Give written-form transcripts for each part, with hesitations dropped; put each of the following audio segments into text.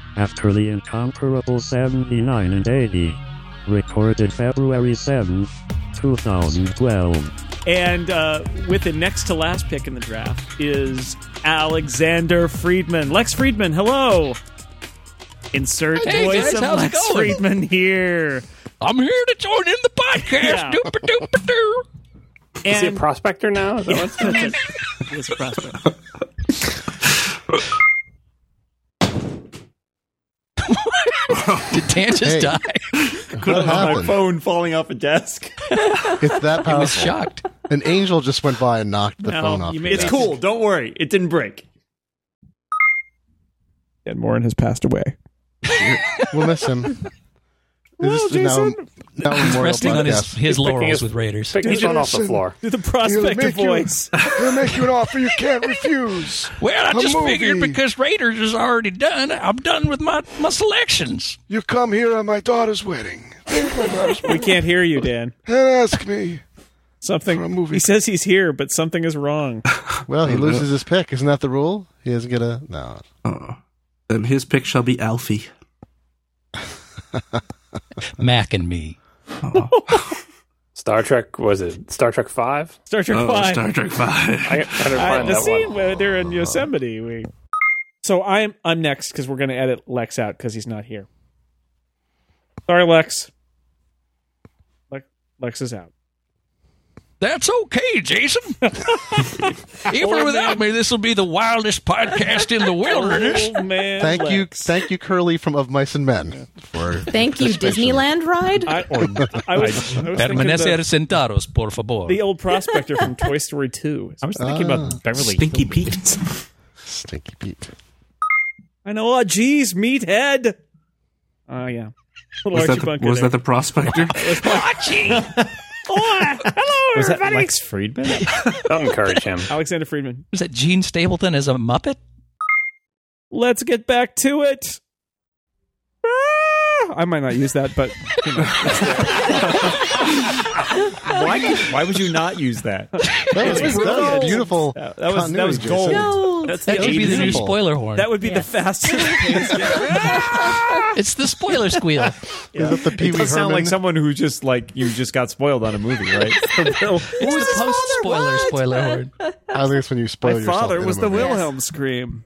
after the incomparable 79 and 80. Recorded February 7th, 2012. And with the next to last pick in the draft is Alexander Friedman. Lex Friedman, hello. Insert voice of Lex Friedman here. I'm here to join in the podcast. Yeah. Is he a prospector now? Is that what's going He's a prospector. Did Dan just die? What My happened? phone falling off a desk. It's that powerful. I was shocked. An angel just went by and knocked the phone off. It's cool. Don't worry. It didn't break. And Morin has passed away. We'll miss him. Well, Jason. Now we're more Resting on podcast. his laurels his- with Raiders. Pick his phone off the Listen. floor. Do the prospector voice. He'll make you an offer you can't refuse. Well, I A just figured movie. because Raiders is already done, I'm done with my selections. You come here on my daughter's wedding. Think my daughter's We wedding. can't hear you, Dan. And ask me. Something. For a movie. He says he's here, but something is wrong. Well, he loses his pick. Isn't that the rule? He doesn't get a... No. Then his pick shall be Alfie. Mac and me. Star Trek, was it Star Trek 5? Star Trek 5. Star Trek 5. I gotta find The that scene one. where they're in Yosemite. So I'm next because we're going to edit Lex out because he's not here. Sorry, Lex. Lex is out. That's okay, Jason. Even without me, this will be the wildest podcast in the wilderness. Old man Thank you, Curly from Of Mice and Men. For Thank you, Disneyland ride. I was thinking Permanecer the, sentados, por favor. the old prospector from Toy Story 2. I was thinking about Beverly Stinky Hills. Pete. Stinky Pete. I know. Oh, geez, meathead. Oh, yeah. Little Archie Bunker Was there. that the prospector? Hello, Was that everybody. Lex Friedman? Don't encourage him. Alexander Friedman. Was that Gene Stapleton as a Muppet? Let's get back to it. I might not use that, but you know, why would you not use that? That was beautiful. That was continuity, gold. Jason. No. That's That should be the new Beautiful. spoiler horn. That would be the Yes. fastest pace. It's the spoiler squeal. Is that the Pee It Wee does sound Herman? like someone who just you just got spoiled on a movie, right? It's the post-spoiler spoiler horn. I think it's when you spoil My yourself. father in a was the movie. Wilhelm scream.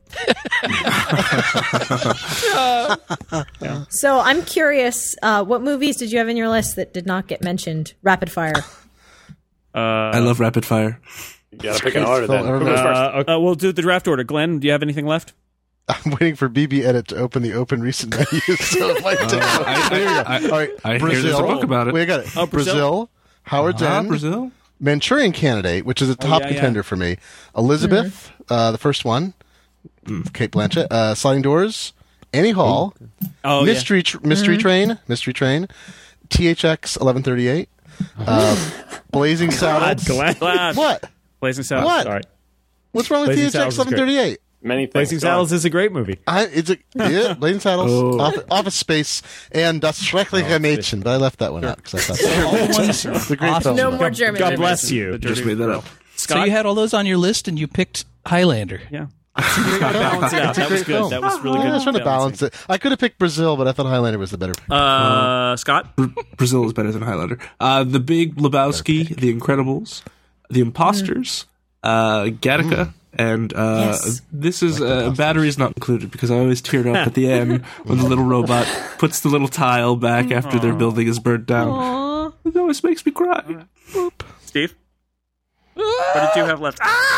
So I'm curious, what movies did you have in your list that did not get mentioned? Rapid fire. I love rapid fire. You gotta pick an order then. So, Who goes first? We'll do the draft order. Glenn, do you have anything left? I'm waiting for BB Edit to open the open recent menu. So it might take. There you go. All right, I hear Brazil. there's a book about it. Wait, I got it. Oh, Brazil? Brazil. Howard's End. Brazil? Manchurian Candidate, which is a top yeah. contender for me. Elizabeth, the first one. Kate Blanchett. Sliding Doors. Annie Hall. Oh, Mystery Train. Mystery Train. THX 1138. Blazing Saddles. Glad. What? Blazing Saddles. What? Sorry. What's wrong with Blazing THX Saddles is great. 1138? Many things. Blazing Saddles is a great movie. Yeah, Blazing Saddles, Office Space, and Das Schreckliche Mädchen. But I left that one out because I thought All the ones- it's a great Awesome. film. No more German. God movies. bless you. Just made that up. So you had all those on your list, and you picked Highlander. Yeah. Balance it out. It's a That was great good. film. That was really Yeah, good. I was trying to balance it. I could have picked Brazil, but I thought Highlander was the better pick. Scott? Brazil is better than Highlander. The Big Lebowski, The Incredibles, The Imposters, Gattaca, and this is batteries not included because I always teared up at the end when the little robot puts the little tile back after their building is burnt down. Aw. It always makes me cry. Steve? What did you have left?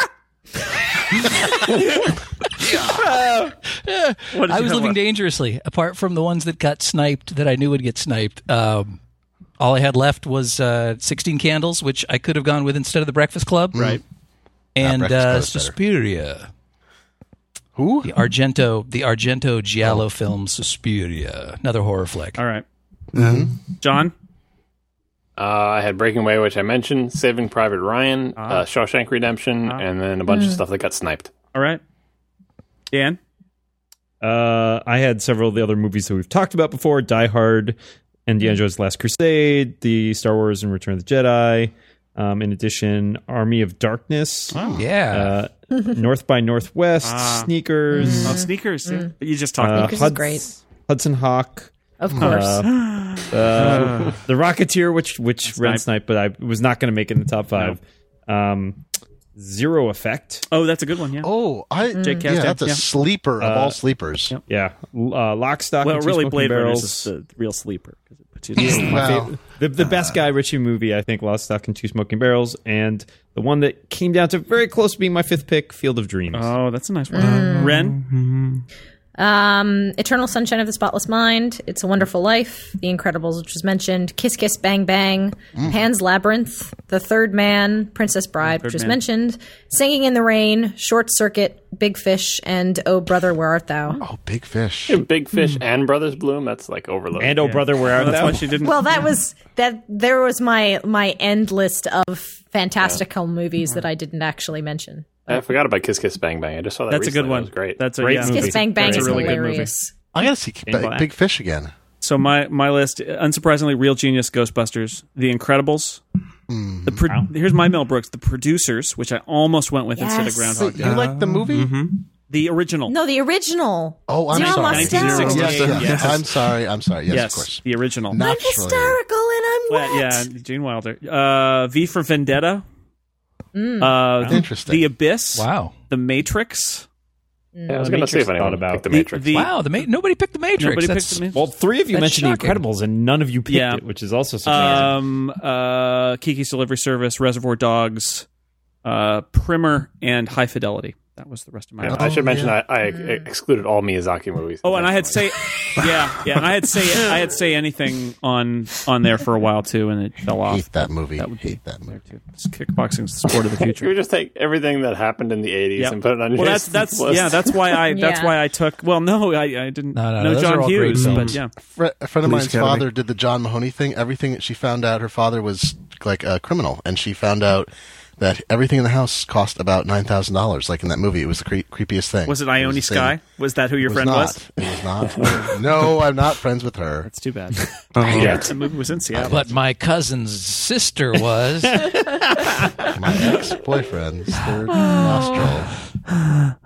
What did I you was have living left? dangerously. Apart from the ones that got sniped, that I knew would get sniped. All I had left was 16 Candles, which I could have gone with instead of The Breakfast Club. Right. And Breakfast Club is better. Suspiria. Who? The Argento Giallo film Suspiria. Another horror flick. All right. John? I had Breaking Away, which I mentioned, Saving Private Ryan, Shawshank Redemption, and then a bunch of stuff that got sniped. All right. Dan? I had several of the other movies that we've talked about before. Die Hard, Indiana Jones' Last Crusade, the Star Wars and Return of the Jedi, In addition, Army of Darkness. Oh, yeah. North by Northwest. Sneakers. Oh, Sneakers. Yeah. You just talked about Sneakers is great. Hudson Hawk. Of course. The Rocketeer, which Ren sniped, but I was not going to make it in the top 5. No. Zero Effect. Oh, that's a good one. Yeah. Oh, that's a sleeper of all sleepers. Yep. Yeah. Lock, Stock, well, and Two really, Smoking Blade Runner Barrels. is the real sleeper because it puts you. Wow. The best Guy Ritchie movie, I think, Lock, Stock, and Two Smoking Barrels, and the one that came down to very close to being my 5th pick, Field of Dreams. Oh, that's a nice one. Ren. Eternal Sunshine of the Spotless Mind, It's a Wonderful Life, The Incredibles, which was mentioned, Kiss Kiss Bang Bang, Pan's Labyrinth, The Third Man, Princess Bride, which was mentioned, Singing in the Rain, Short Circuit, Big Fish, and Oh Brother, Where Art Thou? Oh, Big Fish. Big Fish and Brothers Bloom. That's like overload. And Oh Brother, Where Art That's Thou? why she didn't. Well, there was my end list of fantastical movies that I didn't actually mention. I forgot about Kiss Kiss Bang Bang. I just saw that. That's a good recently. one. That was great. That's a Great yeah. movie. Kiss Bang Bang That's is a really good hilarious. I gotta see Black. Big Fish again. So my list, unsurprisingly, Real Genius, Ghostbusters, The Incredibles. Here's my Mel Brooks, The Producers, which I almost went with instead of Yes. Groundhog Day. You like the movie? The original. No, the original. Oh, I'm Zero sorry. Mostel. 1968. Yes, I'm sorry. Yes, Yes, of course. the original. I'm Naturally. hysterical and I'm wet. Yeah, Gene Wilder. V for Vendetta. Interesting. The Abyss. Wow. The Matrix. Yeah, I was going to see if anyone picked The Matrix. Wow, nobody picked the Matrix. Nobody That's- picked the Matrix. Well, 3 of you That's mentioned shocking. The Incredibles, and none of you picked Yeah. it, which is also surprising. Kiki's Delivery Service, Reservoir Dogs, Primer, and High Fidelity. That was the rest of my list. I should mention I excluded all Miyazaki movies. Oh, and I had say, and I had say anything on there for a while too, and it fell off. Hate that movie. That would be Hate that movie. there too. Kickboxing's the sport of the You future. would just take everything that happened in the 80s Yep. and put it on your Well, list. that's why I took. Well, no, I didn't No, know those are John all great Hughes, films. but yeah. A friend of Police mine's Academy. father did the John Mahoney thing. Everything that she found out, her father was like a criminal, and she found out that everything in the house cost about $9,000. Like in that movie, it was the creepiest thing. Was it Ione Skye? Was that who your friend was? It was not. No, I'm not friends with her. That's too bad. Yeah. The movie was in Seattle. But my cousin's sister was. My ex-boyfriend's third nostril.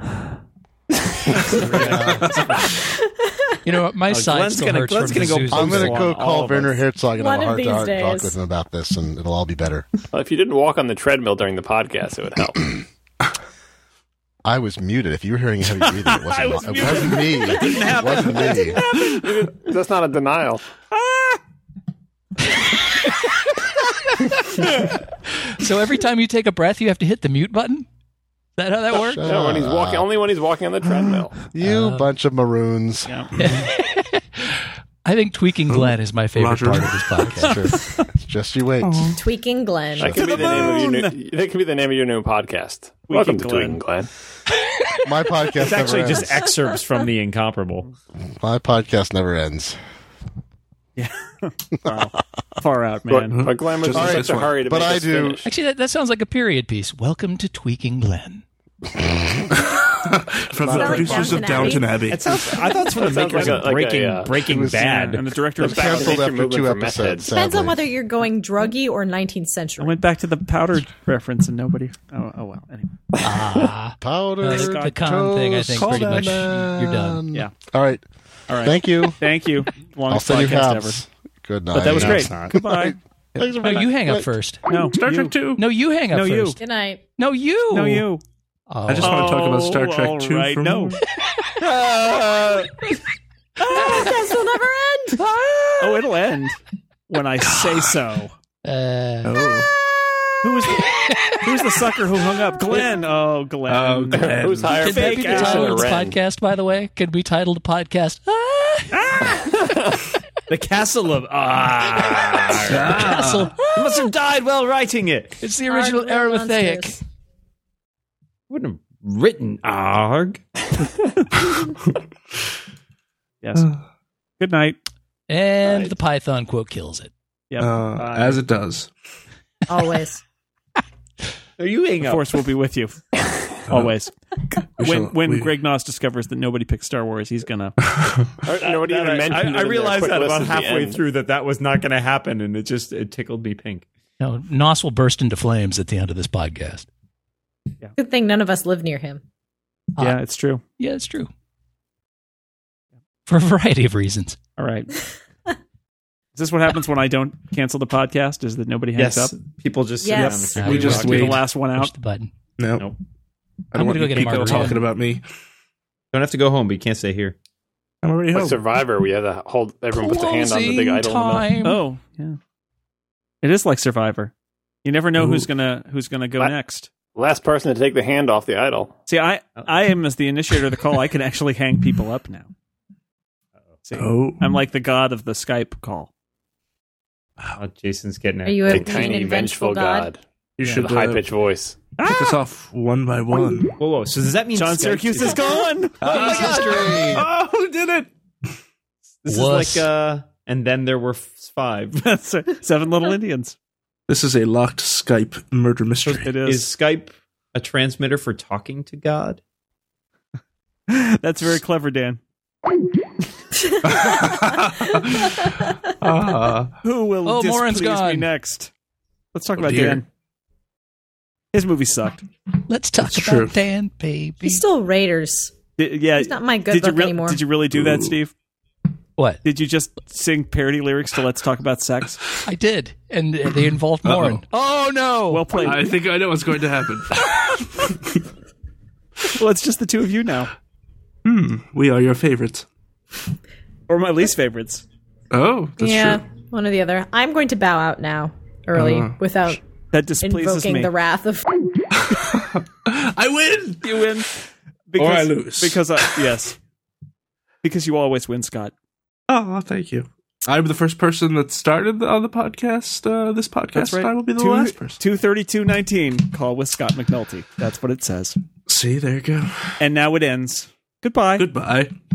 You know what? My side Glenn's still gonna- hurts Glenn's from gonna go Zeus. I'm going to on go all call of Werner us. Herzog and One have of a these heart-to-heart talk days. with him about this, and it'll all be better. Well, if you didn't walk on the treadmill during the podcast, it would help. I was muted. If you were hearing heavy breathing, it wasn't me. It wasn't me. That's not a denial. So every time you take a breath, you have to hit the mute button? Is that how that works? No, when he's walking, only when he's walking on the treadmill. You bunch of maroons. I think Tweaking Glenn is my favorite Roger. part of this podcast. Sure. Just you wait. Tweaking Glenn. That could be the name of your new. That could be the name of your new podcast. Welcome to Glenn. Tweaking Glenn. My podcast It's actually never just ends. excerpts from The Incomparable. My podcast never ends. Wow. Far out, man. But Glenn was in Just like such this a one. hurry to But make I us do- finish. Actually, that sounds like a period piece. Welcome to Tweaking Glenn. From the like producers of Downton Downton Abbey. I thought it's from the Sounds makers like of a- Breaking, Breaking was- Bad. And the director of Back to Canceled nature after movement 2 for meth episodes. heads. Depends on sadly. whether you're going druggy or 19th I century. went back to the powder reference and nobody. Oh well. Anyway. Powder The con thing, I think, toast pretty much man. you're done. Yeah. All right. All right. Thank you. Thank you. I'll Longest send you podcast ever. halves. Good night. But that was No, great. it's not. Goodbye. Thanks for No, you hang up Wait. first. No, Star you. Trek 2. No, you hang up No, you. first. Good night. No, you. No, you. Oh. I just want to talk about Star Trek all 2 right. for a No. moment. This will never end. Oh, it'll end when I say so. Oh. Who's the sucker who hung up? Glenn. Oh, Glenn. Oh, Glenn. Who's higher? Could that be the Fake title out. of this Ren. podcast, by the way? Could we title the podcast? The Castle of Castle. He must have died while writing it. It's the original Hard little Aramaic. monsters. Wouldn't have written Arg. Yes. Good night. And the Python quote kills it. Yep. As it does. Always. Are you hang Of up? course, we'll be with you. Always. We When Greg Noss discovers that nobody picked Star Wars, he's gonna. Nobody even mentioned it I in their realized quick that list about at the halfway end. through that was not going to happen, and it tickled me pink. No, Nos will burst into flames at the end of this podcast. Good thing none of us live near him. Yeah, it's true. Yeah, it's true. For a variety of reasons. All right. Is this what happens when I don't cancel the podcast? Is that nobody hangs up? People just sit Yes. down. We just be the wait. last one Push out. the button. No. Nope. I don't I'm want gonna go get a people margarita. talking about me. Don't have to go home, but you can't stay here. I'm already Like home. Survivor, we had to hold. Everyone puts their hand on the big idol. Time. Oh, yeah. It is like Survivor. You never know who's gonna go next. Last person to take the hand off the idol. See, I am as the initiator of the call. I can actually hang people up now. See, I'm like the god of the Skype call. Oh, Jason's getting it. Are you A a tiny, mean, vengeful god. You With should a high-pitched voice. kick us off one by one. Whoa. So does that mean John Skype Syracuse is gone. Oh, who did it? This Wuss. is like and then there were 5. That's 7 little Indians. This is a locked Skype murder mystery. It Is is. Skype a transmitter for talking to God? That's very clever, Dan. Who will Oh, Morin's displease me gone. next? Let's talk Oh, about dear. Dan. His movie sucked. Let's talk That's about true. Dan, baby. He's still Raiders. Yeah, He's not my good did you book anymore. Did you really do that, Ooh. Steve? What? Did you just sing parody lyrics to "Let's Talk About Sex"? I did, and they involved Morin. Oh no! Well played. I think I know what's going to happen. Well, it's just the two of you now, We are your favorites. or my least favorites. Oh, that's yeah, true. one or the other. I'm going to bow out now early without That displeases invoking me. the wrath of. I win! You win, Or I lose. because because you always win, Scott. Oh, thank you. I'm the first person that started on the podcast. This podcast, That's right. I will be the last person. 232-19. Call with Scott McNulty. That's what it says. See, there you go. And now it ends. Goodbye. Goodbye.